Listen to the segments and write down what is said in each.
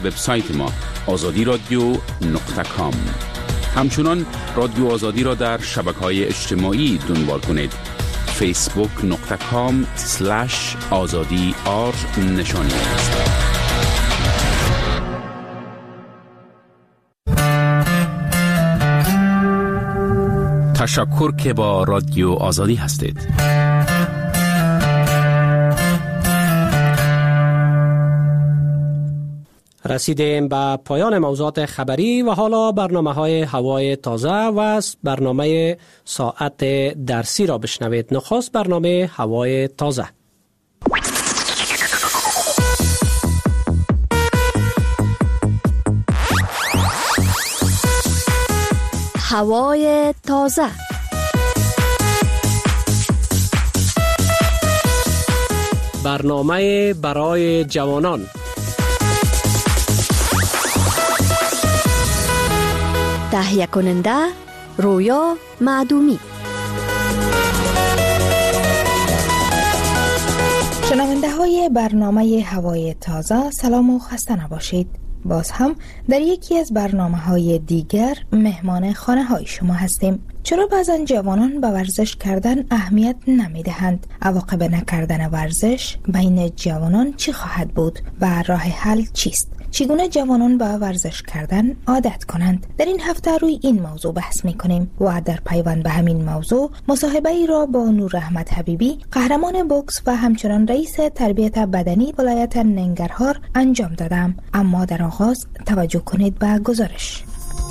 وبسایت ما azadiradio.com. همچنان رادیو آزادی را در شبکه‌های اجتماعی دنبال کنید. facebook.com/azadi نشانی است. تشکر که با رادیو آزادی هستید. رسیدیم به پایان موضوعات خبری و حالا برنامه‌های هوای تازه و برنامه ساعت درسی را بشنوید. نخست برنامه هوای تازه. هوای تازه. برنامه برای جوانان. تهیه کننده رویا معدومی. شنونده های برنامه هوای تازه، سلام و خسته نباشید. باز هم در یکی از برنامه‌های دیگر مهمان خانه‌های شما هستیم. چرا بعضن جوانان به ورزش کردن اهمیت نمی‌دهند؟ عواقب نکردن ورزش بین جوانان چی خواهد بود و راه حل چیست؟ چگونه جوانان به ورزش کردن عادت کنند؟ در این هفته روی این موضوع بحث می‌کنیم و در پیوند به همین موضوع مصاحبه‌ای را با نور احمد حبیبی، قهرمان بوکس و همچنان رئیس تربیت بدنی ولایت ننگرهار انجام دادم. اما در آغاز توجه کنید به گزارش.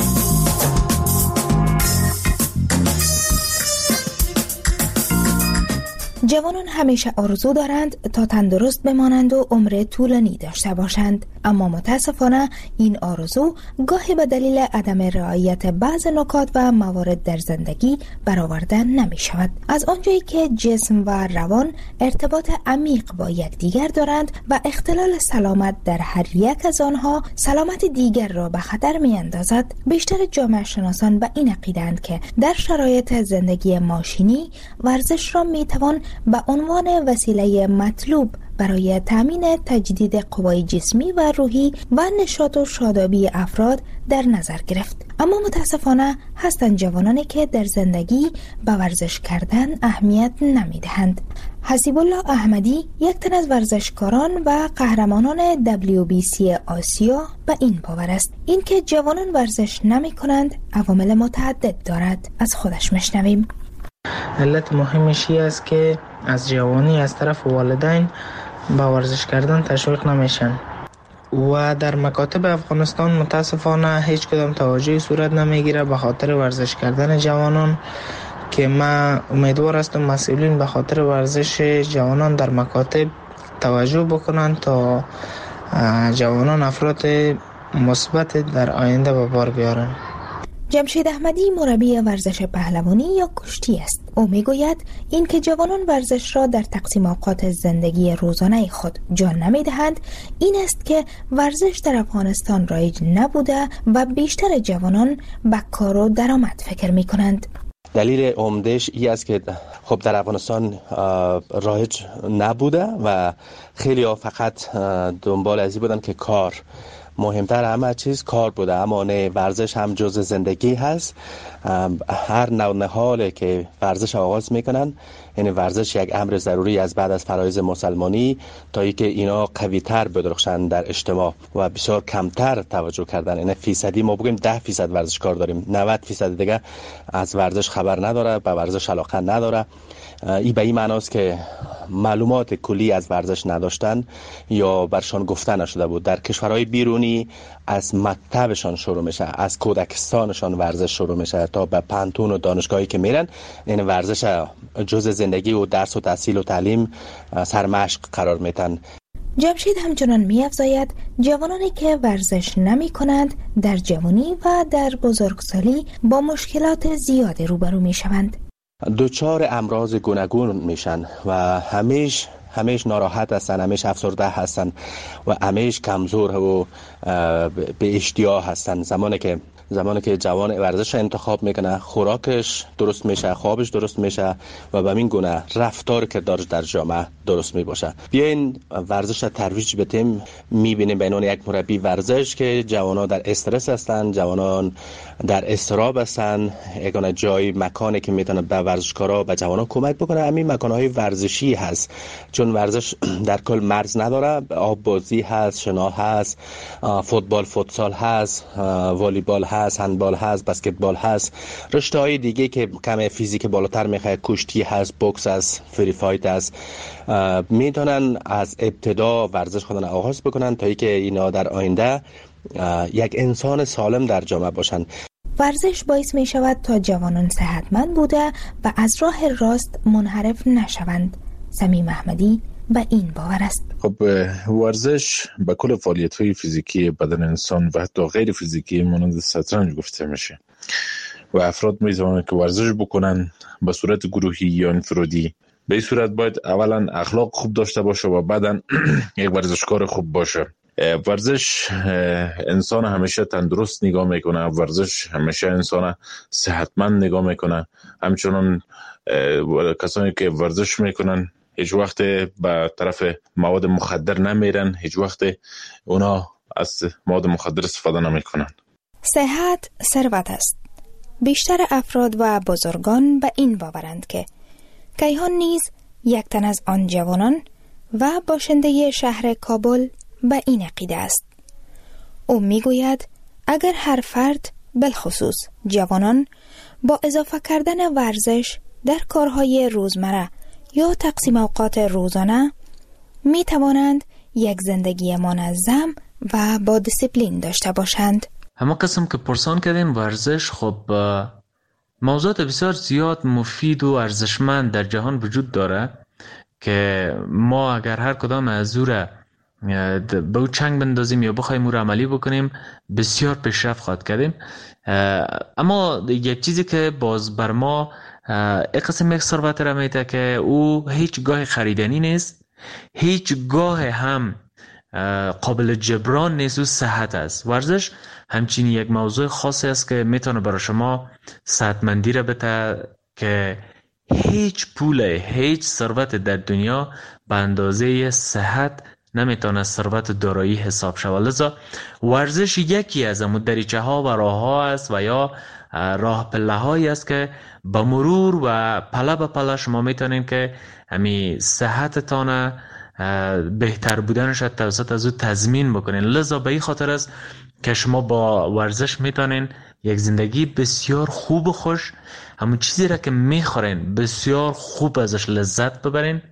جوانان همیشه آرزو دارند تا تندرست بمانند و عمر طولانی داشته باشند، اما متاسفانه این آرزو گاهی به دلیل عدم رعایت بعض نکات و موارد در زندگی برآورده نمی شود. از آنجایی که جسم و روان ارتباط عمیق با یکدیگر دارند و اختلال سلامت در هر یک از آنها سلامت دیگر را به خطر می اندازد، بیشتر جامعه شناسان به این عقیده‌اند که در شرایط زندگی ماشینی ورزش را می توان به عنوان وسیله مطلوب برای تامین تجدید قوای جسمی و روحی و نشاط و شادابی افراد در نظر گرفت. اما متاسفانه هستند جوانانی که در زندگی به ورزش کردن اهمیت نمیدهند. حسیب الله احمدی، یک تن از ورزشکاران و قهرمانان WBC آسیا، به این باور است. این که جوانان ورزش نمی کنند عوامل متعدد دارد. از خودش میشنویم. علت مهمشی است که از جوانی از طرف والدین با ورزش کردن تشویق نمیشن و در مکاتب افغانستان متاسفانه هیچ کدام توجهی صورت نمیگیره به خاطر ورزش کردن جوانان، که من امیدوار هستم مسئولین به خاطر ورزش جوانان در مکاتب توجه بکنن تا جوانان افراد مثبت در آینده به بار بیارن. جمشید احمدی مربی ورزش پهلوانی یا کشتی است. او میگوید این که جوانان ورزش را در تقسیم اوقات زندگی روزانه خود جا نمیدهند این است که ورزش در افغانستان رایج نبوده و بیشتر جوانان به کار و درآمد فکر میکنند. دلیل عمده‌اش این است که خب در افغانستان رایج نبوده و خیلی ها فقط دنبال ازی بودن که کار مهمتر همه چیز کار بوده، اما نه، ورزش هم جز زندگی هست. هر نوع نهاله که ورزش آغاز میکنن، یعنی ورزش یک امر ضروری از بعد از فرایض مسلمانی تا اینکه اینا قوی تر بدرخشن در اجتماع و بسیار کمتر توجه کردن. یعنی فیصدی ما بگیم 10% ورزشکار داریم، 90% دیگه از ورزش خبر نداره، به ورزش علاقه نداره. این به این معناست که معلومات کلی از ورزش نداشتن یا برشان گفته نشده بود. در کشورهای بیرونی از مکتبشان شروع میشه، از کودکستانشان ورزش شروع میشه تا به پانتون و دانشگاهی که میرن، یعنی ورزش جز زندگی و درس و تحصیل و تعلیم سرمشق قرار میتن. جمشید همچنان می‌افزاید جوانانی که ورزش نمی کنند در جوانی و در بزرگسالی با مشکلات زیادی روبرو می شوند. دوچار امراض گوناگون میشن و همیش همیش ناراحت هستن، همیش افسرده هستن و همیش کمزور و به اشتیا هستن. زمانی که جوان ورزش انتخاب میکنه، خوراکش درست میشه، خوابش درست میشه و به این گونه رفتار کردارش در جامعه درست میباشه. بیاین ورزش ترویج بدیم. میبینیم به عنوان یک مربی ورزش که جوانان در استرس هستن، جوانان در اضطراب هستن. یگانه جای مکانی که میتونه به ورزشکارا به جوانان کمک بکنه همین مکانهای ورزشی هست، چون ورزش در کل مرز نداره. آب بازی هست، شنا هست، فوتبال فوتسال هست، والیبال هست، هندبال هست، بسکتبال هست، رشته‌های دیگه که کم فیزیک بالاتر میخواد، کشتی هست، بوکس هست، فری فایت هست. میتونن از ابتدا ورزش خودن آغاز بکنن تا اینکه اینا در آینده یک انسان سالم در جامعه باشن. ورزش باعث می شود تا جوانان صحتمند بوده و از راه راست منحرف نشوند. صمیم احمدی به این باور است. خب ورزش به کل فعالیت‌های فیزیکی بدن انسان و حتی غیر فیزیکی مانند شطرنج گفته میشه و افراد میتوانند که ورزش بکنن به صورت گروهی یا انفرادی. به این صورت باید اولا اخلاق خوب داشته باشه و بعداً یک ورزشکار خوب باشه. ورزش انسان همیشه تندرست نگاه میکنه، ورزش همیشه انسان صحتمند نگاه میکنه. همچنان کسانی که ورزش میکنن هیچ وقت به طرف مواد مخدر نمیرن، هیچ وقت اونا از مواد مخدر استفاده نمیکنن. صحت ثروت است. بیشتر افراد و بزرگان به این باورند که کیهان نیز یک تن از آن جوانان و باشنده شهر کابل به این عقیده است. او میگوید اگر هر فرد بالخصوص جوانان با اضافه کردن ورزش در کارهای روزمره یا تقسیم اوقات روزانه می توانند یک زندگی منظم و با دیسیپلین داشته باشند. همه قسم که پرسان کردین ورزش، خب موضوعات بسیار زیاد مفید و ارزشمند در جهان وجود داره که ما اگر هر کدام از او را به او چنگ بندازیم یا بخوایم او را عملی بکنیم بسیار پیشرفت خواهد کردیم. اما یک چیزی که باز بر ما یک قسم یک ثروت را میده که او هیچ گاه خریدنی نیست، هیچ گاه هم قابل جبران نیست، و صحت است. ورزش همچنین یک موضوع خاصی است که میتونه برای شما صحتمندی را بده که هیچ پول، هیچ ثروت در دنیا به اندازه صحت نمیتونه ثروت دارایی حساب شود. لذا ورزش یکی از دریچه ها و راه ها است و یا راه پله هایی است که با مرور و پله به پله شما میتونین که همین صحتتان بهتر بودنش توسط از او تضمین بکنین. لذا به این خاطر است که شما با ورزش میتونین یک زندگی بسیار خوب و خوش، همون چیزی را که میخورین بسیار خوب ازش لذت ببرین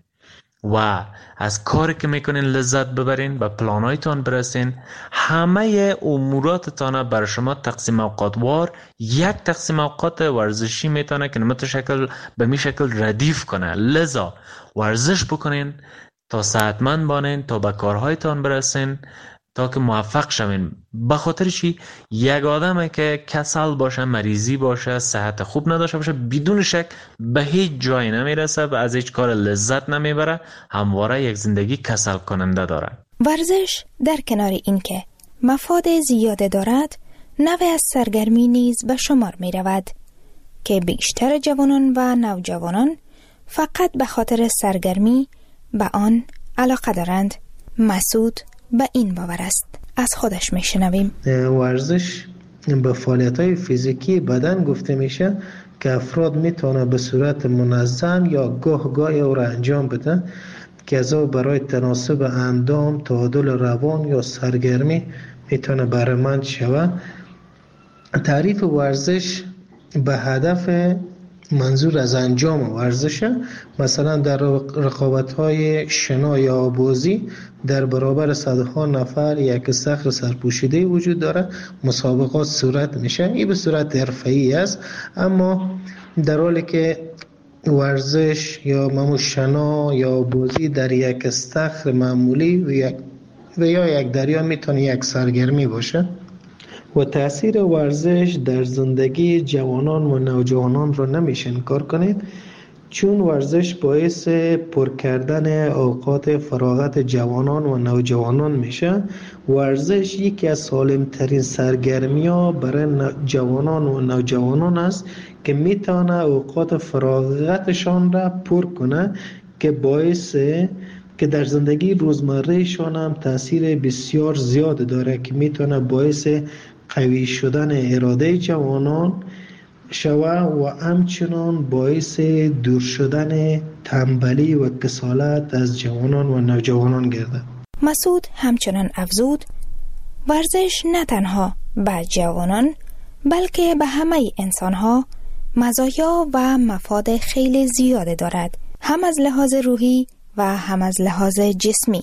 و از کاری که میکنین لذت ببرین، به پلانایتان برسین. همه اموراتتان بر شما تقسیم اوقاتوار یک تقسیم اوقات ورزشی میتونه که به می شکل ردیف کنه. لذا ورزش بکنین تا صحتمند بانین، تا به کارهایتان برسین، تا که موفق شوین. به خاطر چی؟ یک آدمه که کسل باشه، مریضی باشه، صحت خوب نداشته باشه، بدون شک به هیچ جایی نمیرسه و از هیچ کار لذت نمیبره، همواره یک زندگی کسل کننده داره. ورزش در کنار این که مفاد زیاده دارد، نوع از سرگرمی نیز به شمار می رود که بیشتر جوانان و نوجوانان فقط به خاطر سرگرمی به آن علاقه دارند. مسعود به این باور است. از خودش میشنویم. ورزش به فعالیت‌های فیزیکی بدن گفته میشه که افراد میتونه به صورت منظم یا گاهی او را انجام بدن که از او برای تناسب اندام، تعادل روان یا سرگرمی میتونه بهره‌مند شود. تعریف ورزش به هدف منظور از انجام ورزشه. مثلا در رقابت‌های شنا یا بازی در برابر صدها نفر یک استخر سرپوشیده وجود داره، مسابقات صورت میشه. این به صورت حرفه‌ای است، اما در حالی که ورزش یا شنا یا بازی در یک استخر معمولی و یا یک دریا میتونه یک سرگرمی باشه. و تأثیر ورزش در زندگی جوانان و نوجوانان رو نمیشه انکار کنید چون ورزش باعث پر کردن اوقات فراغت جوانان و نوجوانان میشه. ورزش یکی از سالمترین سرگرمی‌ها برای جوانان و نوجوانان است که میتونه اوقات فراغتشان را پر کنه که باعث که در زندگی روزمرهشان هم تاثیر بسیار زیاد داره که میتونه باعث قوی شدن اراده جوانان شوه و همچنان باعث دور شدن تنبلی و کسالت از جوانان و نوجوانان گردد. مسعود همچنان افزود ورزش نه تنها به جوانان بلکه به همه انسانها مزایا و مفاد خیلی زیاده دارد، هم از لحاظ روحی و هم از لحاظ جسمی.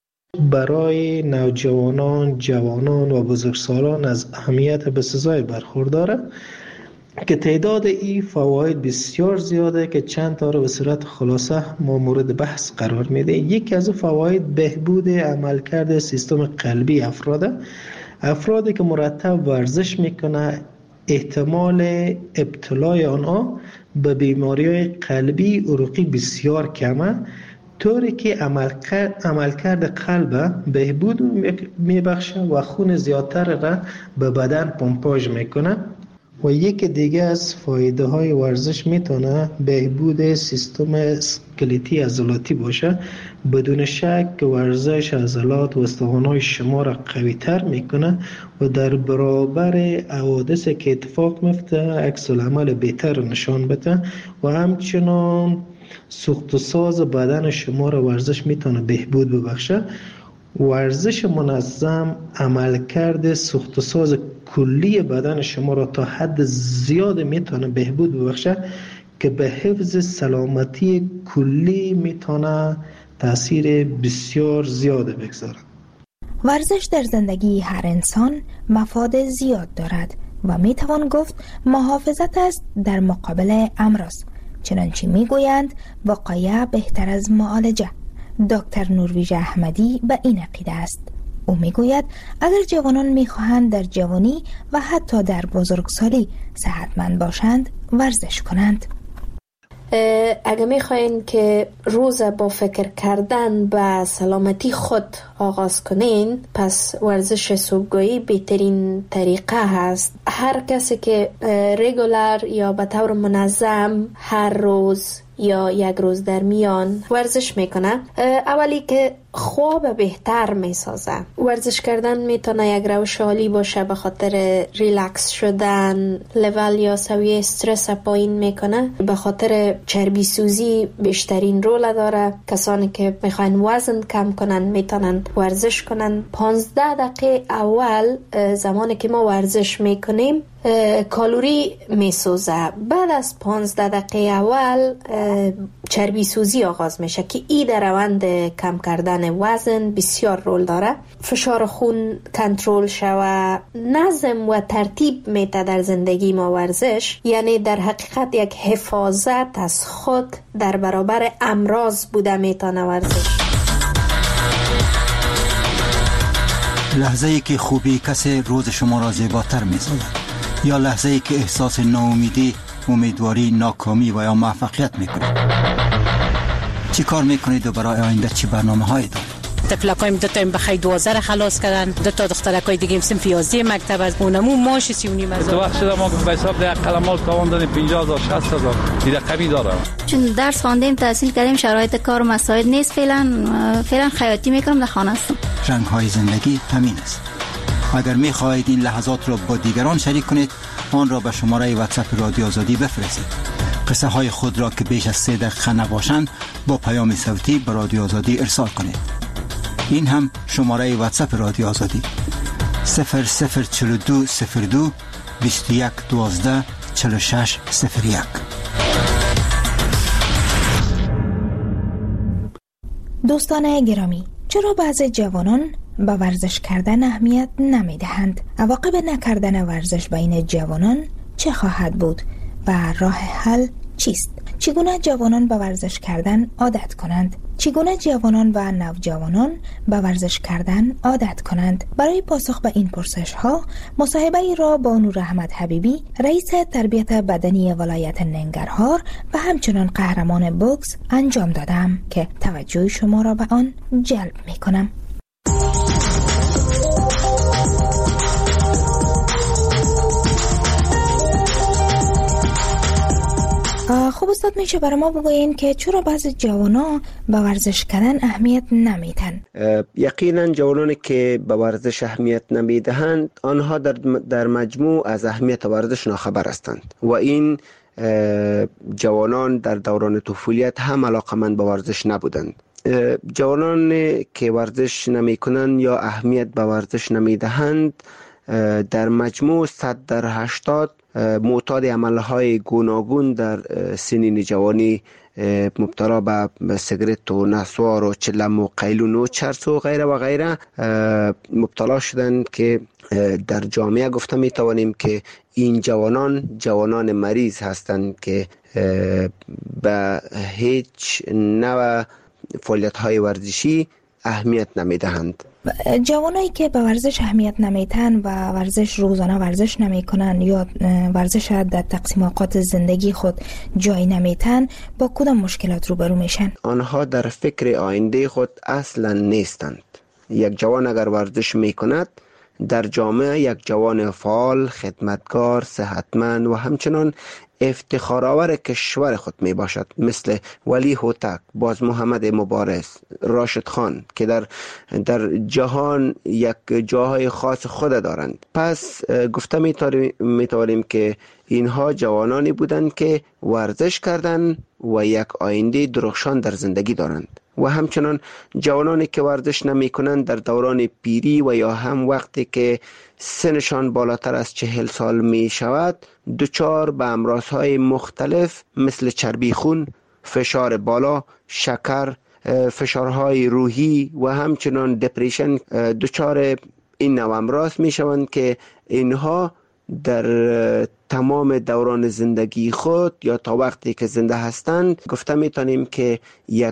برای نوجوانان، جوانان و بزرگسالان از اهمیت بسزای برخورداره که تعداد این فواید بسیار زیاده که چند تا رو به صورت خلاصه ما مورد بحث قرار میده. یکی از فواید بهبود عملکرد سیستم قلبی افرادی که مرتب ورزش میکنه احتمال ابتلای آنها به بیماری‌های قلبی عروقی بسیار کمه، طوری که عملکرد قلب بهبود میبخشه و خون زیادتر را به بدن پمپاژ میکنه. و یک دیگه از فایده های ورزش میتونه بهبود سیستم اسکلتی عضلاتی باشه. بدون شک که ورزش عضلات و استخوان‌های شما را قوی تر میکنه و در برابر حوادثی که اتفاق میفته عکس العمل بهتر نشان بده و همچنان سوخت و ساز بدن شما را ورزش میتونه بهبود ببخشه. ورزش منظم عملکرد سوخت و ساز کلی بدن شما را تا حد زیاد میتونه بهبود ببخشه که به حفظ سلامتی کلی میتونه تاثیر بسیار زیاده بگذاره. ورزش در زندگی هر انسان مفاد زیاد دارد و میتوان گفت محافظت است در مقابل امراض. چنانچه میگویند وقایه بهتر از معالجه. دکتر نورویژ احمدی به این عقیده است. او میگوید اگر جوانان میخواهند در جوانی و حتی در بزرگسالی صحتمند باشند ورزش کنند. اگه میخواین که روز با فکر کردن به سلامتی خود آغاز کنین، پس ورزش صبحگاهی بهترین طریقه هست. هر کسی که رگولر یا به طور منظم هر روز یا یک روز در میان ورزش میکنه، اولی که خواب بهتر میسازه. ورزش کردن میتونه یک روش عالی باشه به خاطر ریلکس شدن، لول یا سویه استرس پایین میکنه، به خاطر چربی سوزی بیشترین رول داره. کسانی که میخواین وزن کم کنن میتونن ورزش کنن. 15 دقیقه اول زمانی که ما ورزش میکنیم کالوری میسوزه. بعد از 15 دقیقه اول چربی سوزی آغاز میشه که این در روند کم کردن وزن بسیار رول داره. فشار خون کنترل شوه، نظم و ترتیب میته در زندگی ما ورزش، یعنی در حقیقت یک حفاظت از خود در برابر امراض بوده میتونه ورزش. لحظه ای که خوبی کسی روز شما را زیباتر می‌سازد یا لحظه ای که احساس ناامیدی، امیدواری، ناکامی و یا موفقیت میکنید. چی کار میکنید و برای آینده چی برنامه‌هایی دارید؟ طفلکایم دو تا بخیر 12 خلاص کردن، دو تا دخترکای دیگه صنف 11 مکتب از اونمو ماش 39 هزار. تو وقت شده ما به حساب ده قلمال کاوان دادیم 50000 60000 دیگه کمی داره. چون درس خواندیم تحصیل کردیم شرایط کار و مساعد نیست، فعلا خیاطی میکنم در خانه هستم. رنگ‌های زندگی همین است. اگر می‌خواهید این لحظات را با دیگران شریک کنید، آن را به شماره واتساپ رادیو آزادی بفرستید. قصه های خود را که بیش از 3 دقیقه نباشند با پیام صوتی به رادیو آزادی ارسال کنید. این هم شماره واتساپ رادیو آزادی 004202 21 12 46 01. دوستان گرامی، چرا بعضی جوانان به ورزش کردن اهمیت نمی دهند؟ عواقب نکردن ورزش بین جوانان چه خواهد بود و راه حل چیست؟ چگونه جوانان به ورزش کردن عادت کنند؟ چگونه جوانان و نوجوانان به ورزش کردن عادت کنند؟ برای پاسخ به این پرسش ها مصاحبه ای را با نور احمد حبیبی، رئیس تربیت بدنی ولایت ننگرهار و همچنان قهرمان بوکس انجام دادم که توجه شما را به آن جلب می کنم. خب استاد، میشه برای ما بگوین که چرا بعضی جوانا به ورزش کردن اهمیت نمیدن؟ یقینا جوانانی که به ورزش اهمیت نمیدهند آنها در مجموع از اهمیت ورزش ناخبر هستند و این جوانان در دوران طفولیت هم علاقمند به ورزش نبودند. جوانان که ورزش نمی کنند یا اهمیت به ورزش نمی دهند در مجموع 100 در 80 معتاد عملهای گوناگون در سنین جوانی مبتلا به سیگرت و نسوار و چلم و قیلون و چرس و غیره و غیره مبتلا شدند که در جامعه گفته می توانیم که این جوانان مریض هستند که به هیچ نوع فعالیت‌های ورزشی اهمیت نمیدهند. جوانایی که به ورزش اهمیت نمیدن و ورزش روزانه ورزش نمیکنن یا ورزش در تقسیم اوقات زندگی خود جای نمیدن با کدام مشکلات روبرو میشن؟ آنها در فکر آینده خود اصلا نیستند. یک جوان اگر ورزش میکند در جامعه یک جوان فعال، خدمتگار، صحتمند و همچنان افتخارآور کشور خود می باشد، مثل ولی هوتک، باز محمد مبارز، راشد خان که در جهان یک جاهای خاص خود دارند. پس گفته می توانیم که اینها جوانانی بودند که ورزش کردند و یک آینده درخشان در زندگی دارند و همچنان جوانانی که ورزش نمی کنند در دوران پیری و یا هم وقتی که سنشان بالاتر از 40 سال می شود دچار به امراضهای مختلف مثل چربی خون، فشار بالا، شکر، فشارهای روحی و همچنان دپریشن دچار این نوع امراض می شوند که اینها در تمام دوران زندگی خود یا تا وقتی که زنده هستند گفته میتونیم که یک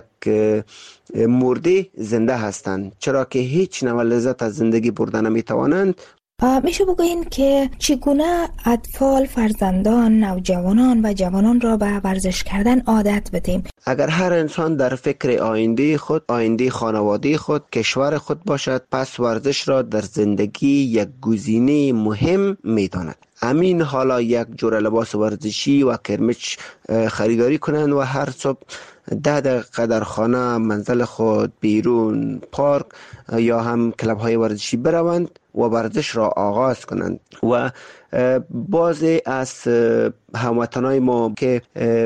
مرده زنده هستند، چرا که هیچ نوع لذت از زندگی برده نمیتوانند. میشه بگوین که چگونه اطفال، فرزندان، نوجوانان و جوانان را به ورزش کردن عادت بدیم؟ اگر هر انسان در فکر آینده خود، آینده خانواده خود، کشور خود باشد، پس ورزش را در زندگی یک گزینه مهم میداند. امین حالا یک جور لباس ورزشی و کرمچ خریداری کنند و هر صبح 10 دقیقه در خانه، منزل خود، بیرون، پارک یا هم کلب های ورزشی بروند و ورزش را آغاز کنند. و بعضی از هموطنای ما که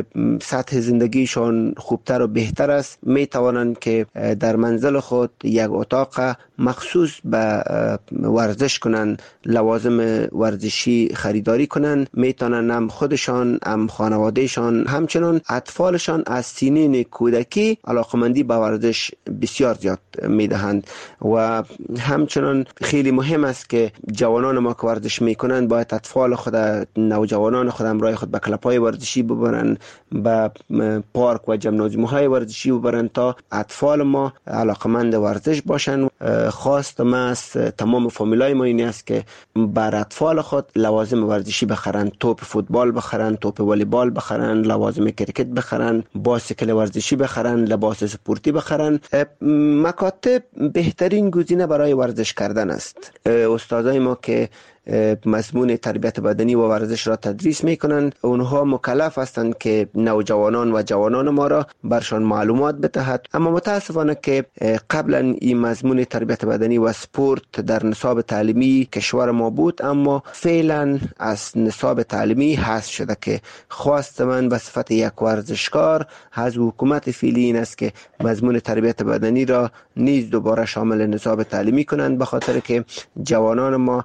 سطح زندگیشان خوبتر و بهتر است می توانند که در منزل خود یک اتاق مخصوص به ورزش کنند، لوازم ورزشی خریداری کنند. می توانند هم خودشان، هم خانوادهشان، همچنان اطفالشان از سنین کودکی علاقمندی به ورزش بسیار زیاد می دهند. و همچنان خیلی مهم است که جوانان ما که ورزش می کنند باید اطفال خود، نوجوانان خود همراه خود به کلب‌های ورزشی ببرند، به پارک و جمنازیوم‌های ورزشی ببرند تا اطفال ما علاقمند ورزش باشند. خواست ما از تمام فامیلای ما این است که بر اطفال خود لوازم ورزشی بخرند، توپ فوتبال بخرند، توپ والیبال بخرند، لوازم کرکت بخرند، باسکل ورزشی بخرند، لباس سپورتی بخرند. مکاتب بهترین گزینه برای ورزش کردن است. استادای ما که مضمون تربیت بدنی و ورزش را تدریس میکنند اونها مکلف هستند که نوجوانان و جوانان ما را برشان معلومات بدهد. اما متاسفانه که قبلا این مضمون تربیت بدنی و سپورت در نصاب تعلیمی کشور ما بود، اما فعلا از نصاب تعلیمی حذف شده که خواست من به صفت یک ورزشکار از حکومت فعلی این است که مضمون تربیت بدنی را نیز دوباره شامل نصاب تعلیمی کنند، به خاطر که جوانان ما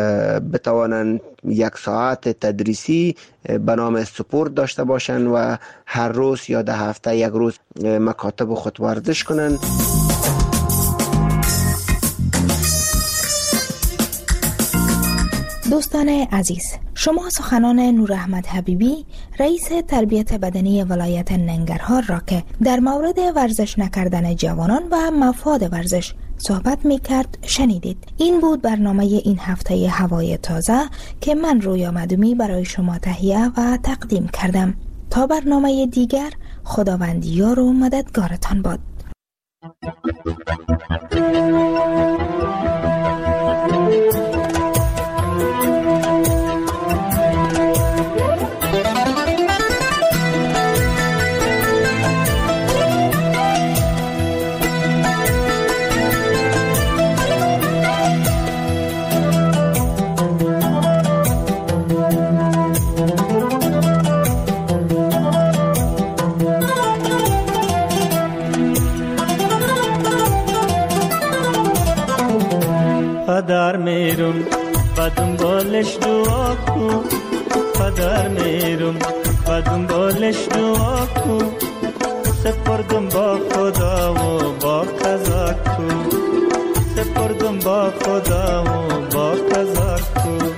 بتوانند 1 ساعت تدریسی به نام سپورت داشته باشند و هر روز یا 10 هفته یک روز مکاتب خود ورزش کنند. دوستان عزیز، شما سخنان نور احمد حبیبی رئیس تربیت بدنی ولایت ننگرهار را که در مورد ورزش نکردن جوانان و مفاد ورزش صحبت می کرد شنیدید. این بود برنامه این هفته هوای تازه که من رویا مدومی برای شما تهیه و تقدیم کردم. تا برنامه دیگر، خداوند یار و مددگارتان باد. پدر میرم و دنبالش دعا کن، پدر میرم و دنبالش دعا کن، سپردم با خدا و با قضا کن، سپردم با خدا و با قضا کن.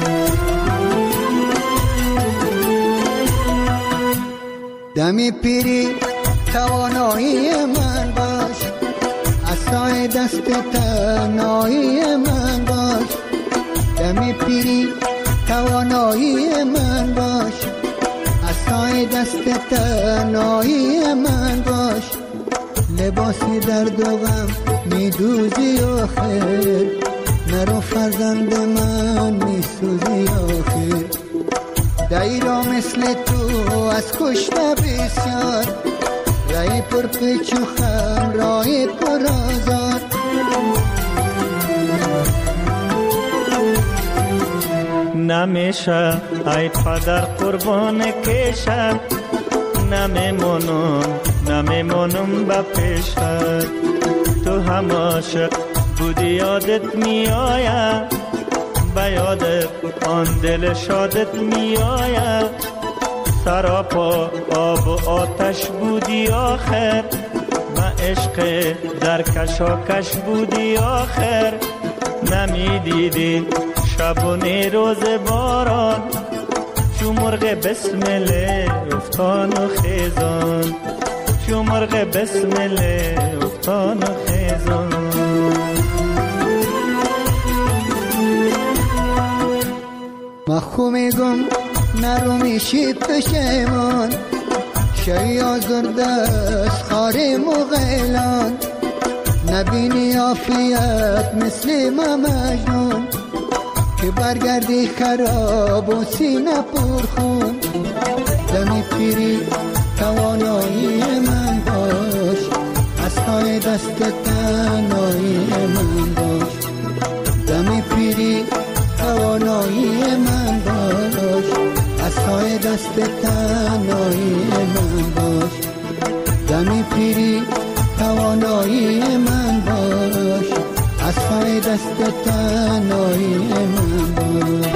دمی پیری توانایی من باش، عصای دست تنهایی من باش. دمی پیری توانایی من باش، عصای دست تنهایی من باش. لباسی درد و غم میدوزی آخر، نرو فرزند من میسوزی آخر. دایرا مثل تو از کشته بسیار، رای پر پیچ و خم رای پر آزار. نمیشه ای پدر قربان کشم، نمیمونم با پیشت. تو هم عاشق بودی یادت میآید، به یادت آن دل شادت میآید. سراپا آب و آتش بودی آخر، و عشق در کشاکش بودی آخر. نمیدیدی شبونه روز باران، چو مرغ بسمله افتان و خیزان، چو مرغ بسمله افتان و خیزان. مخو میگم نرو میشی پشیمان، شوی آزرده از خاری مغیلان. نبینی عافیت مثل ما مجنون، که برگردی خراب و سینه پرخون. دمی پیری توانایی من باش، از خواهی دست تنهایی من باش. دمی پیری توانایی من باش، از خواهی دست تنهایی من باش. دمی پیری توانایی من باش، از خواهی دست تنهایی من باش.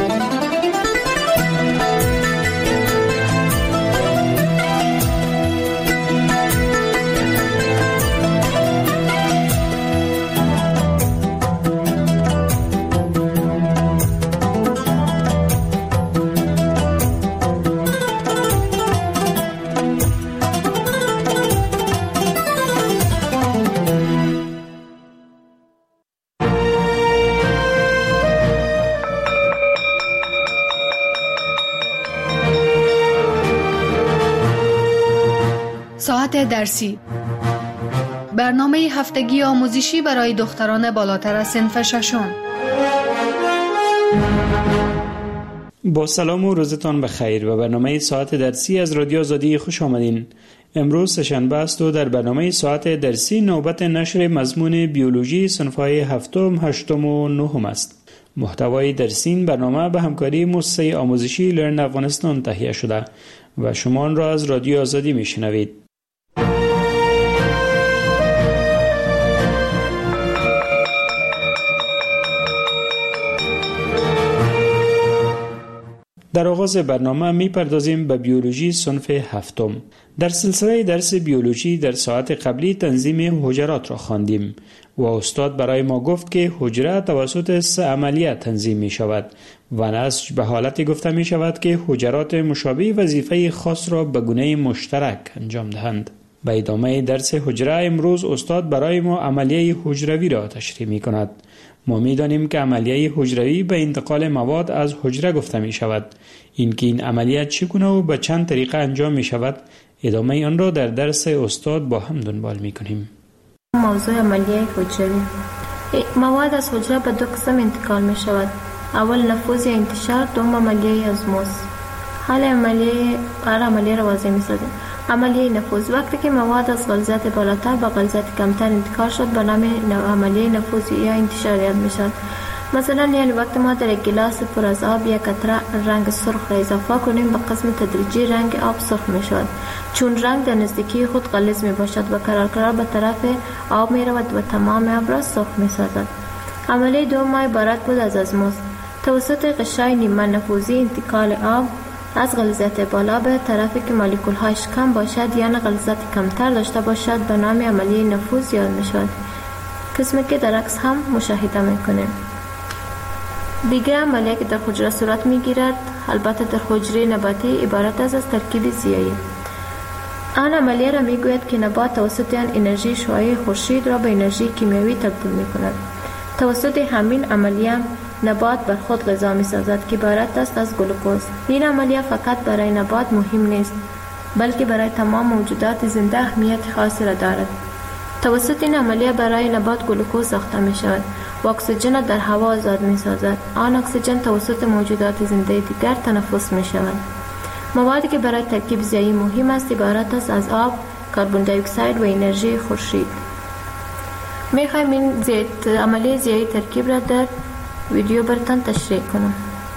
ساعت درسی، برنامه هفتگی آموزشی برای دختران بالاتر از صنف ششم. با سلام و روزتان بخیر و برنامه ساعت درسی از رادیو آزادی خوش آمدین. امروز سه‌شنبه است و در برنامه ساعت درسی نوبت نشر مضمون بیولوژی صنف‌های هفتم، هشتم و نهم است. محتوای درسی این برنامه به همکاری مؤسسه آموزشی لرن افغانستان تهیه شده و شما آن را از رادیو آزادی میشنوید. در آغاز برنامه میپردازیم به بیولوژی صنف هفتم. در سلسله درس بیولوژی در ساعت قبلی تنظیم حجرات را خواندیم و استاد برای ما گفت که حجره توسط 3 عملیه تنظیم می شود و نسج به حالتی گفته می شود که حجرات مشابه وظیفه خاص را به گونه مشترک انجام دهند. به ادامه درس حجره امروز استاد برای ما عملیه حجروی را تشریح می کند. ما می دانیم که عملیه حجروی به انتقال مواد از حجره گفته می شود. اینکه این عملیات چگونه و به چند طریقه انجام می شود، ادامه آن را در درس استاد با هم دنبال می کنیم. موضوع عملیه حجروی. مواد از حجره به 2 قسم انتقال می شود. اول نفوذ یا انتشار، دوم عملیه ازموز. حال عملیه را واضح می سازیم. عملیه نفوذ: وقتی که مواد از غلظت بالاتر به غلظت کمتر انتقال شد به نام عملیه نفوذ یا انتشار یاد می شود. مثلا یعنی وقتی ما در یک گلاس پر از آب یک قطره رنگ سرخ را اضافه کنیم به قسم تدریجی رنگ آب سرخ می شود، چون رنگ در نزدیکی خود غلیظ می باشد و قرار به طرف آب می رود و تمام آب را سرخ می سازد. عملیه دوم عبارت بود از ازموز. توسط غشای نیمه نفوذی انتقال آب از غلظت بالا به طرفی که مولکول هایش کم باشد یا غلظت کمتر داشته باشد به نام عملیه نفوذ یاد می شود، قسمی که در عکس هم مشاهده می کنیم. دیگر عملیه که در حجره صورت می گیرد البته در حجره نباتی عبارت از ترکیب ضیایی. آن عملیه را می گوید که نبات توسط آن انرژی شعاعی خورشید را به انرژی کیمیایی تبدیل می کند. توسط همین عملیه نبات بر خود غذا می سازد که عبارت است از گلوکوز. این عملیه فقط برای نبات مهم نیست بلکه برای تمام موجودات زنده اهمیت خاصی را دارد. توسط این عملیه برای نبات گلوکوز ساخته می شود و اکسیژن در هوا آزاد می سازد. آن اکسیژن توسط موجودات زنده دیگر تنفس می شود. موادی که برای ترکیب ضیایی مهم است عبارت است از آب، کربن دی اکساید و انرژی خورشید. می خواهیم این عملیه ضیایی ترکیب را در ویدیو براتان تشریح کنم.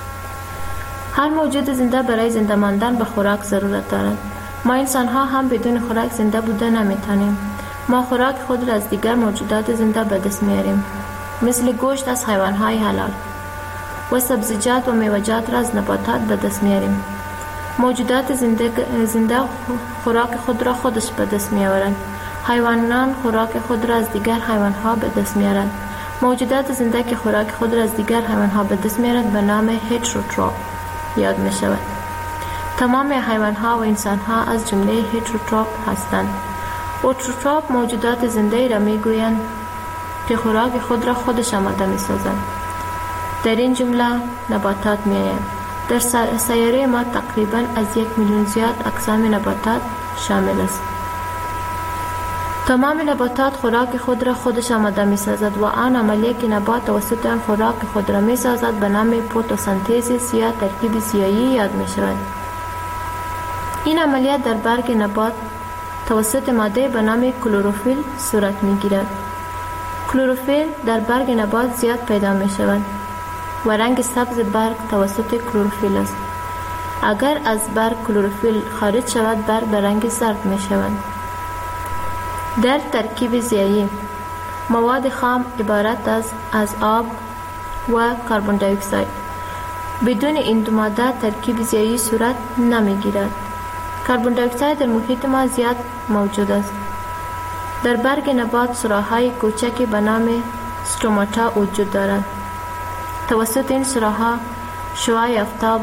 هر موجود زنده برای زنده ماندن به خوراک ضرورت دارد. ما انسان ها هم بدون خوراک زنده بوده نمی توانیم. ما خوراک خود را از دیگر موجودات زنده به دست میاریم، مثل گوشت از حیوان های حلال و سبزیجات و میوه‌جات را از نباتات به دست میاریم. موجودات زنده خوراک خود را خودش به دست میآورند. حیوانان خوراک خود را از دیگر حیوان ها به دست میارند. موجودات زنده که خوراک خود را از دیگر حیوان ها به دست میارند به نام هتروتروف یاد می شود. تمام حیوان ها و انسان ها از جمله هتروتروف هستند. اوتروتروف موجودات زنده را می گویند که خوراک خود را خودش آماده می سازند. در این جمله نباتات می آیند. در سیاره ما تقریبا از 1 میلیون زیاد اقسام نباتات شامل است. تمام نباتات خوراک خود را خودش آماده می سازد و آن عملیه که نبات توسط آن خوراک خود را می سازد به نام فتوسنتز یا ترکیب ضیایی یاد می شود. این عملیات در برگ نبات توسط ماده به نام کلروفیل صورت می گیرد. کلروفیل در برگ نبات زیاد پیدا می شود و رنگ سبز برگ توسط کلروفیل است. اگر از برگ کلروفیل خارج شود برگ به رنگ زرد می شود. در ترکیب ضیایی مواد خام عبارت از آب و کربن دی اکساید. بدون این دو ماده ترکیب ضیایی صورت نمی گیرد. کربن دی اکساید در محیط ما زیاد موجود است. در برگ نبات سوراخ‌های کوچکی به نام استوماتا وجود دارد. توسط این سوراخ‌ها شعاع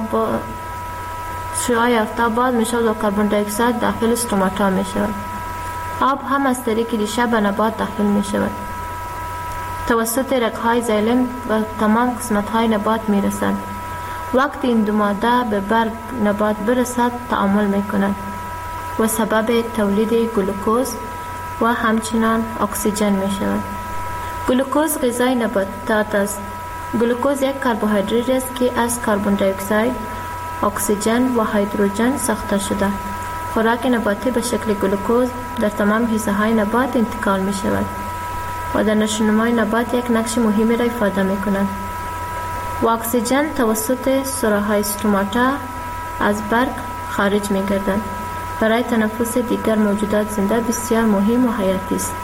آفتاب باز می شود و کربن دی اکساید داخل استوماتا می شود. آب هم از طریق ریشه به نبات داخل می شود. توسط رگ‌های زایلم و تمام قسمت‌های نبات می رسد. وقتی این دو ماده به برگ نبات برسد تعامل می کند و سبب تولید گلوکوز و همچنان اکسیژن می شود. گلوکوز غذای نباتات است. گلوکوز یک کربوهیدرات است که از کربن دی اکساید، اکسیژن و هیدروژن ساخته شده. خوراک نباتی به شکل گلوکوز در تمام حصه های نبات انتقال می شود و در نشونمای نبات یک نقش مهمی را ایفاده می کند. و اکسیژن توسط سوراخ‌های استوماتا از برگ خارج می گردد. برای تنفس دیگر موجودات زنده بسیار مهم و حیاتی است.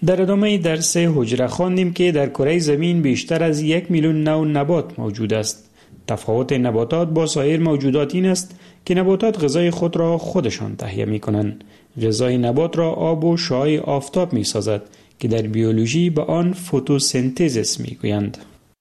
در ادامه درس حجره خواندیم که در کره زمین بیشتر از 1 میلیون نوع نبات موجود است. تفاوت نباتات با سایر موجودات این است که نباتات غذای خود را خودشان تهیه می کنند. غذای نبات را آب و شعاع آفتاب می سازد که در بیولوژی به آن فتوسنتز می گویند.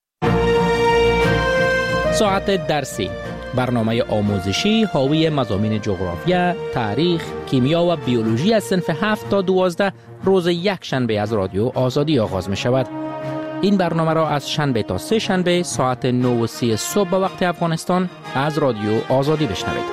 ساعت درسی، برنامه آموزشی حاوی مضامین جغرافیا، تاریخ، کیمیا و بیولوژی از صنف 7 تا 12 روز یک شنبه از رادیو آزادی آغاز می شود. این برنامه را از شنبه تا سه شنبه ساعت 9:30 صبح به وقت افغانستان از رادیو آزادی بشنوید.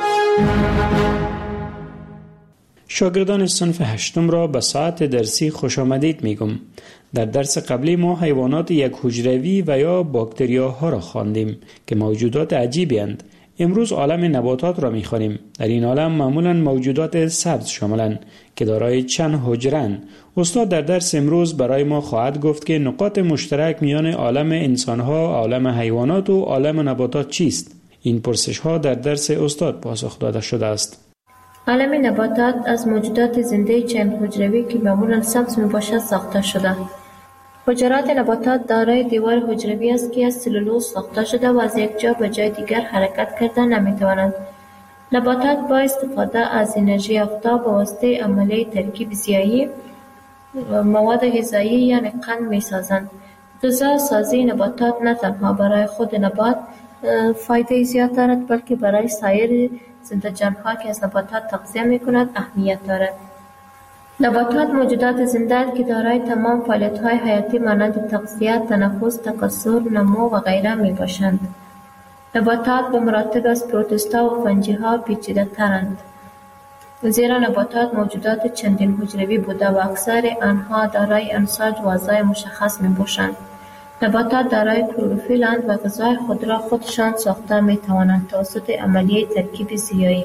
شاگردان صنف 8 را به ساعت درسی خوش آمدید میگم. در درس قبلی ما حیوانات یک حجروی و یا باکتریاها را خواندیم که موجودات عجیبی اند. امروز عالم نباتات را می‌خوانیم. در این عالم معمولاً موجودات سبز شاملند که دارای چند حجره‌اند. استاد در درس امروز برای ما خواهد گفت که نقاط مشترک میان عالم انسان‌ها، عالم حیوانات و عالم نباتات چیست؟ این پرسش‌ها در درس استاد پاسخ داده شده است. عالم نباتات از موجودات زنده چند حجروی که معمولاً سبز میباشد ساخته شده. حجرات نباتات دارای دیوار حجروی است که از سلولوز ساخته شده و از یک جا به جای دیگر حرکت کردن نمیتوانند. نباتات با استفاده از انرژی آفتاب به واسطه عملیه ترکیب ضیایی مواد غذایی یعنی قند میسازند. غذا سازی نباتات نه تنها برای خود نبات فایده زیاد دارد بلکه برای سایر زنده جانها که از نباتات تغذیه میکند اهمیت دارد. نباتات موجودات زنده که دارای تمام فعالیت‌های حیاتی مانند تغذیه، تنفس، تکثر، نمو و غیره میباشند. نباتات به مراتب از پروتوستا و فنجی‌ها پیچیده‌ترند. زیرا نباتات موجودات چندین حجروی بوده و اکثر آنها دارای انساج و اعضای مشخص میباشند. نباتات دارای کلروفیل‌اند و غذای خود را خودشان ساخته میتوانند توسط عملیه ترکیب ضیایی.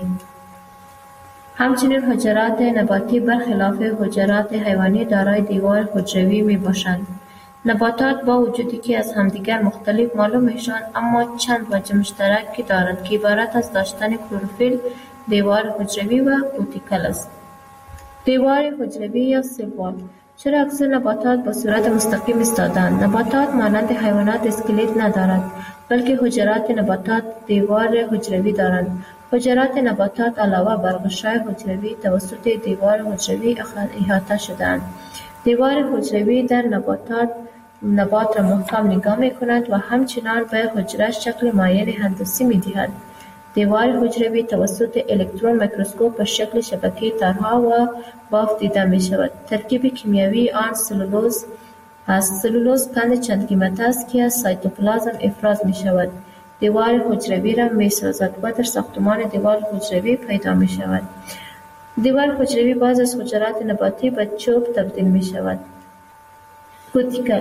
همچنین حجرات نباتی برخلاف حجرات حیوانی دارای دیوار حجروی میباشند. نباتات با وجودی که از همدیگر مختلف معلوم میشوند اما چند وجه مشترک دارند که عبارت از داشتن کلروفیل، دیوار حجروی و کوتیکل است. دیوار حجروی یا سلول. چرا اکثر نباتات به صورت مستقیم ایستاده‌اند؟ نباتات مانند حیوانات اسکلت ندارد بلکه حجرات نباتات دیوار حجروی دارند. حجرات نباتات علاوه بر غشای حجروی توسط دیوار حجروی احاطه شده‌اند. دیوار حجروی در نبات را محکم نگاه می‌کند و همچنان به حجره شکل معین هندسی می‌دهد. دیوار حجروی توسط الکترون میکروسکوپ به شکل شبکه تارها و بافت دیده می‌شود. ترکیب کیمیایی آن سلولوز است. سلولوز قند چند قیمت است که از سایتوپلازم افراز می‌شود. دیوار حجروی را می‌سازد و در ساختمان دیوار حجروی پیدا می‌شود. دیوار حجروی بعض از حجرات نباتی به چوب تبدیل می‌شود. کوتیکل.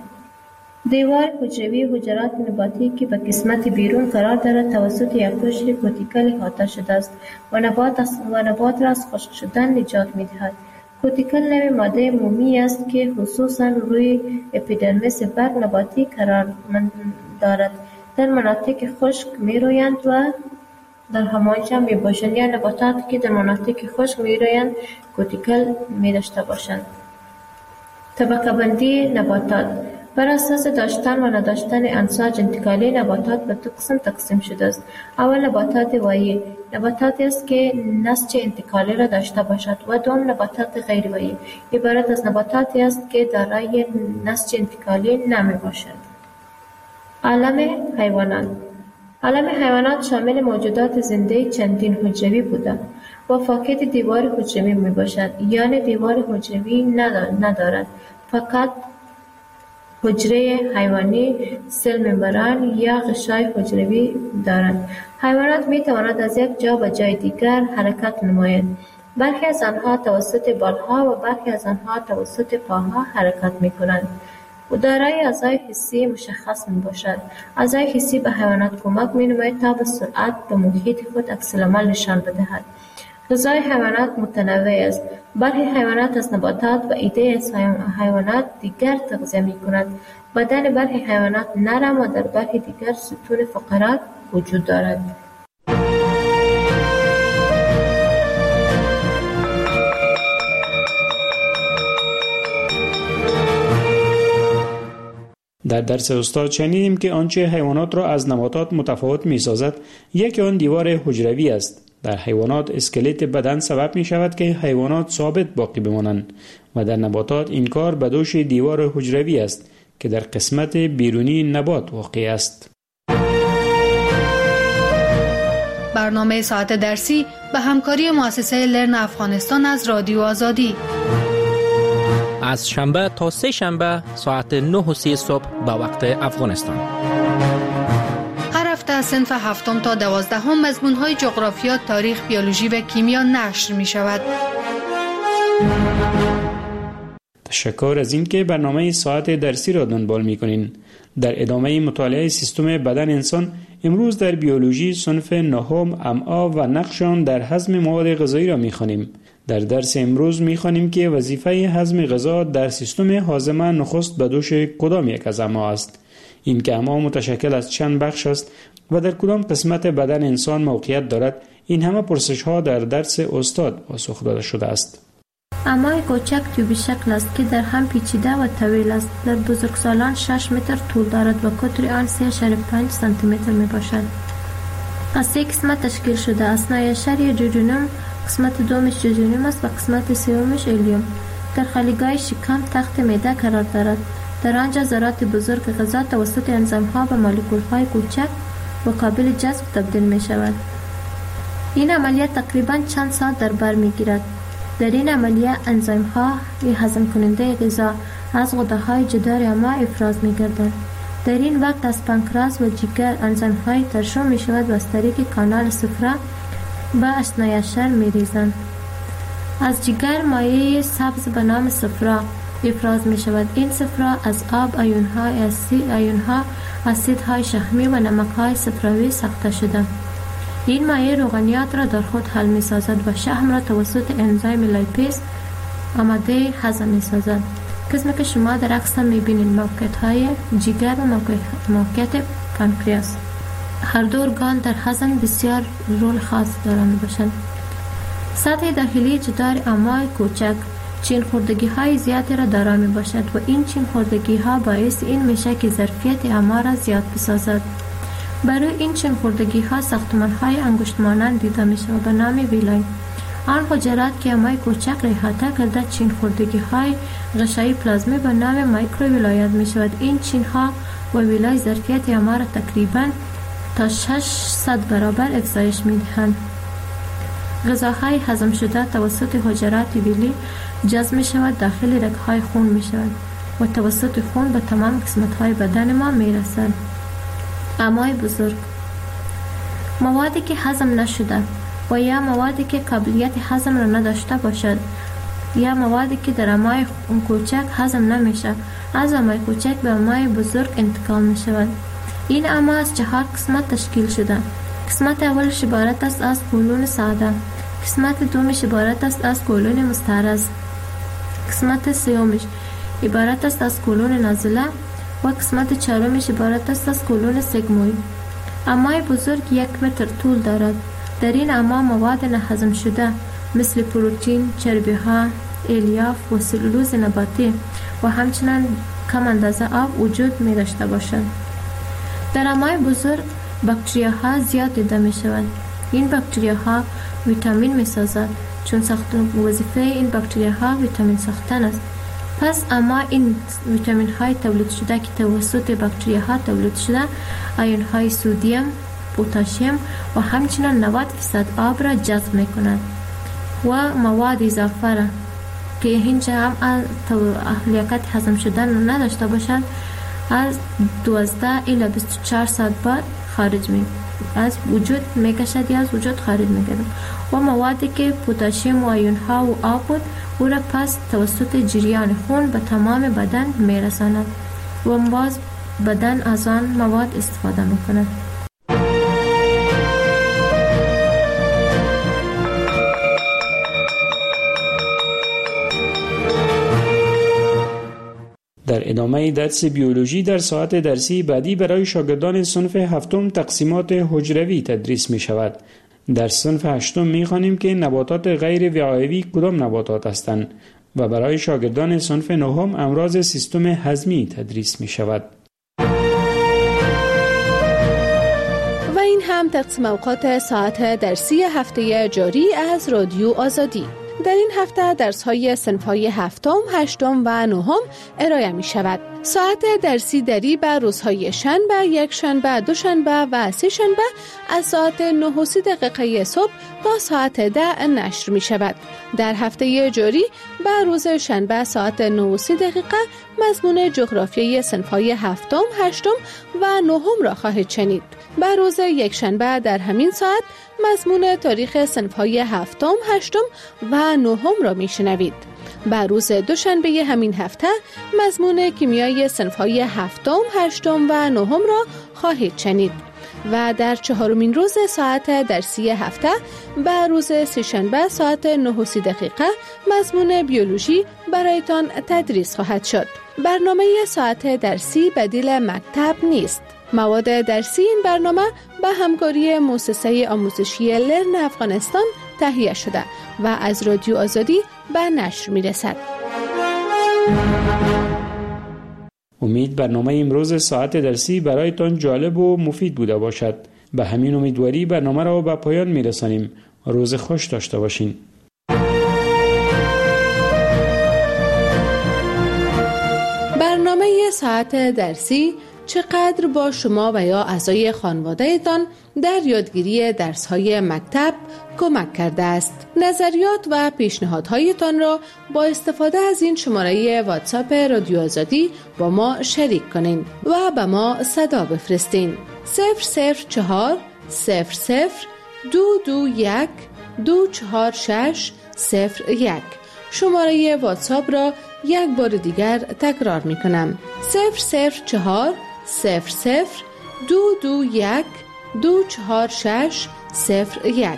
دیوار حجروی حجرات نباتی که به قسمت بیرون قرار دارد توسط یک قشر کوتیکل احاطه شده است و نبات را از خشک شدن نجات می‌دهد. کوتیکل نوع ماده مومی است که خصوصاً روی اپیدرمیس برگ نباتی قرار دارد. در مناطق خشک می‌رویند و در همانجا میباشند یا نباتاتی که در مناطق خشک می‌رویند کوتیکل می‌داشته باشند. طبقه بندی نباتات. بر اساس داشتن و نداشتن انساج انتقالی نباتات به دو قسم تقسیم شده است. اول نباتات وایی. نباتاتی است که نسج انتقالی را داشته باشد و دوم نباتات غیر وایی. عبارت از نباتاتی است که دارای نسج انتقالی نمی باشد. عالم حیوانات. عالم حیوانات شامل موجودات زنده چندین حجروی بوده و فاقد دیوار حجروی می باشد، یعنی دیوار حجروی ندارد، فقط حجره حیوانی، سل ممبران یا غشای حجروی دارند. حیوانات می توانند از یک جا به جای دیگر حرکت نمایند. برخی از آنها توسط بالها و برخی از آنها توسط پاها حرکت می کنند. و دارای اعضای حسی مشخص می باشد. اعضای حسی به حیوانات کمک می نماید تا به سرعت به محیط خود عکس‌العمل نشان بدهد. غذای حیوانات متنوع است. برخی حیوانات از نباتات و ایده از حیوانات دیگر تغذیه می کند. بدن برخی حیوانات نرم و در برخی دیگر ستون فقرات وجود دارد. در درس استاد شنیدیم که آنچه حیوانات را از نباتات متفاوت می سازد یکی آن دیوار حجروی است. در حیوانات اسکلت بدن سبب می شود که حیوانات ثابت باقی بمانند و در نباتات این کار به دوش دیوار حجروی است که در قسمت بیرونی نبات واقع است. برنامه ساعت درسی به همکاری مؤسسه لرن افغانستان از رادیو آزادی از شنبه تا سه شنبه ساعت 9:30 صبح به وقت افغانستان. هر هفته از صنف 7 تا 12 مضمون‌های جغرافیا، تاریخ، بیولوژی و کیمیا نشر می شود. تشکر از اینکه برنامه ساعت درسی را دنبال می‌کنین. در ادامه مطالعه سیستم بدن انسان، امروز در بیولوژی صنف 9 امعا و نقش آن در هضم مواد غذایی را می‌خوانیم. در درس امروز می‌خوانیم که وظیفه هضم غذا در سیستم هاضمه نخست به دوش کدام یک از امعا است. این که امعا متشکل از چند بخش است و در کدام قسمت بدن انسان موقعیت دارد، این همه پرسش‌ها در درس استاد پاسخ داده شده است. امعای کوچک تیوبی شکل است که در هم پیچیده و طویل است. در بزرگسالان 6 متر طول دارد و قطر آن 3.5 سانتی متر می باشد. از 3 قسمت تشکیل شده است. نایشر یا جوجونم، قسمت دومش جوجونم است و قسمت سومش الیوم. در خالیگاه شکم تخت معده قرار دارد. در آنجا ذرات بزرگ غذا توسط انزیم‌ها و مولکول‌های کوچک و قابل جذب تبدیل می شود. این عملیات تقریباً چند ساعت در بر می گیرد. در این عملیه انزیم‌ها هضم کننده غذا از غده‌های جدار امعا افراز می‌گردند. در این وقت از پانکراس و جگر انزیم‌های ترشح می‌شود و از طریق کانال صفرا به اسنایشر می‌ریزند. از جگر مایع سبز به نام صفرا افراز می‌شود. این صفرا از آب، آیون‌ها، اسیدهای شحمی و نمک‌های صفراوی ساخته شده. این مایع روغنیات را در خود حل می سازد و شحم را توسط انزیم لایپیز آماده هضم می سازد. قسمی که شما در عکس می بینید موقعیت های جگر و موقعیت پانکریاس. هر دو ارگان در هضم بسیار رول خاص دارند می باشند. سطح داخلی جدار امعای کوچک چین خوردگی های زیادی را دارا می باشد و این چین خوردگی ها باعث این میشه که ظرفیت امعا را زیاد بسازد. برای این چین خوردگی ها ساختمان های انگشت مانند دیده می شود به نام ویلای. آن حجرات که امعای کوچک را احاطه کرده چین خوردگی های غشایی پلازمی به نام مایکرو ویلایت می شود. این چین ها و ویلای ظرفیت امعا را تقریبا تا 600 برابر افزایش می دهند. غذاهای هضم شده توسط حجرات ویلی جذب می شود داخل رگهای خون می شود و توسط خون به تمام قسمت های بدن ما می رسد. امعای بزرگ، موادی که هضم نشده و یا موادی که قابلیت هضم را نداشته باشد یا موادی که در امعای کوچک هضم نمیشه از امعای کوچک به امعای بزرگ انتقال می شود. این امعا از 4 قسمت تشکیل شده. قسمت اولش عبارت است از کولون ساده، قسمت دومش عبارت است از کولون مستعرض، قسمت سومش عبارت است از کولون نازله و قسمت چهارمش عبارت است از کولون سگموید. امعای بزرگ 1 متر طول دارد. در این امعا مواد نهضم شده مثل پروتئین، چربی‌ها، الیاف و سلولوز نباتی و همچنین کم اندازه آب وجود می داشته باشد. در امعای بزرگ باکتریاها زیاد دیده می شود. این باکتریاها ویتامین می سازد چون وظیفه این باکتریاها ویتامین ساختن است. پس اما این ویتامین های تولید شده که توسط باکتریاها تولید شده آیون های سودیم، پتاسیم و همچنین 90% آب را جذب می کند و مواد اضافه را که اینجا هم لیاقت هضم شدن نداشته باشند از 12 الی 24 ساعت بعد خارج می از وجود میکشد یا از وجود خارج میگردد و موادی که پتاسیم و آیون ها و آب بود او را پس توسط جریان خون به تمام بدن میرساند و باز بدن از آن مواد استفاده میکند. در ادامه درس بیولوژی در ساعت درسی بعدی برای شاگردان صنف 7 تقسیمات حجروی تدریس می شود. در صنف 8 می خوانیم که نباتات غیر وعایی کدام نباتات هستند و برای شاگردان صنف 9 امراض سیستم هضمی تدریس می شود. تقسیم اوقات ساعت درسی هفته جاری از رادیو آزادی. در این هفته درس‌های صنف‌های هفتم، هشتم و نهم ارائه می‌شود. ساعت درسی دری به روزهای شنبه، یک شنبه، دوشنبه و سه شنبه از ساعت 9:30 صبح تا ساعت 10 نشر می‌شود. در هفته جاری به روز شنبه ساعت 9:30 مضمون جغرافیای صنف‌های هفتم، هشتم و نهم را خواهید شنید. به روز یک شنبه در همین ساعت مضمون تاریخ صنف‌های هفتم، هشتم و نهم را میشنوید. به روز دوشنبه همین هفته مضمون کیمیای صنف‌های هفتم، هشتم و نهم را خواهید شنید. و در چهارمین روز ساعت درسی هفته به روز سه‌شنبه ساعت 9:30 مضمون بیولوژی برایتان تدریس خواهد شد. برنامه ساعت درسی بدیل مکتب نیست. مواد درسی این برنامه به همکاری مؤسسه آموزشی لرن افغانستان تهیه شده و از رادیو آزادی به نشر می رسد. امید برنامه امروز ساعت درسی برایتان جالب و مفید بوده باشد. به همین امیدواری برنامه را به پایان می رسانیم. روز خوش داشته باشین. برنامه ساعت درسی چقدر با شما و یا اعضای خانواده‌تان در یادگیری درس‌های مکتب کمک کرده است. نظریات و پیشنهادهایتان را با استفاده از این شماره واتساپ رادیو آزادی با ما شریک کنین و به ما صدا بفرستین. 004 00 221 246 01. شماره واتساپ را یک بار دیگر تکرار می کنم. 004 00 221 246 01.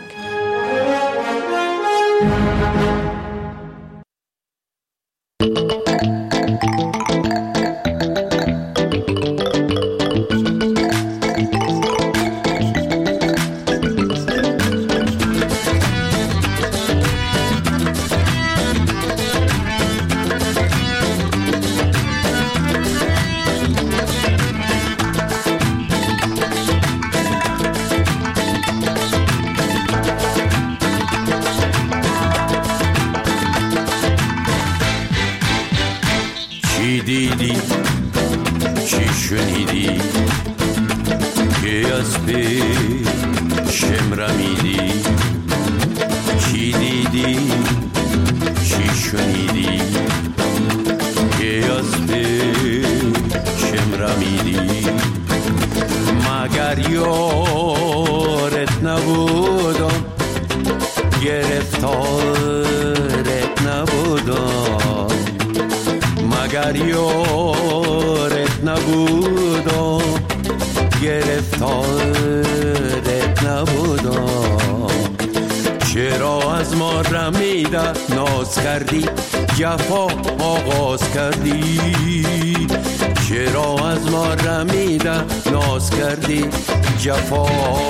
جفا آغاز کردی، چرا از ما رمیده ناز کردی، جفا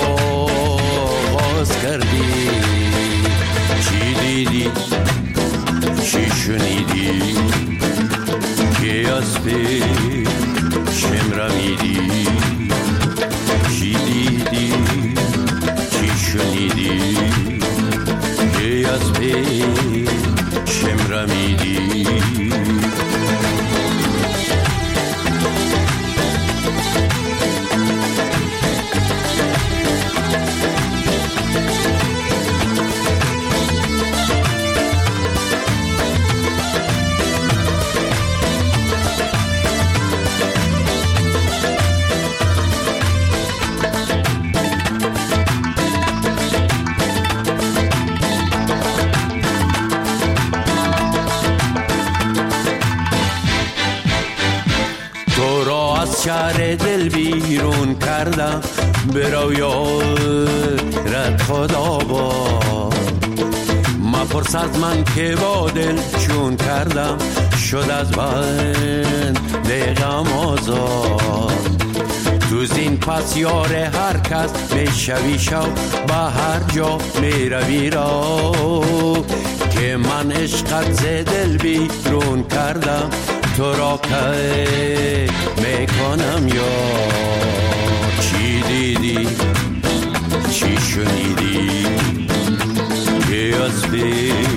آغاز کردی. چی دیدی چی شنیدی که از پیشم رمیدی، چی دیدی چی شنیدی که از پیشم رمیدی. شهر دل بیرون کردم، برو یارت خدا با مپرس از من که با دل چون کردم، شد از بند غم آزاد. تو زین پس یار هر کس میشوی شو، به هر جا میروی را که من عشقت ز دل بیرون کردم، تو را که میکنم یا چی دیدی چی شنیدی که از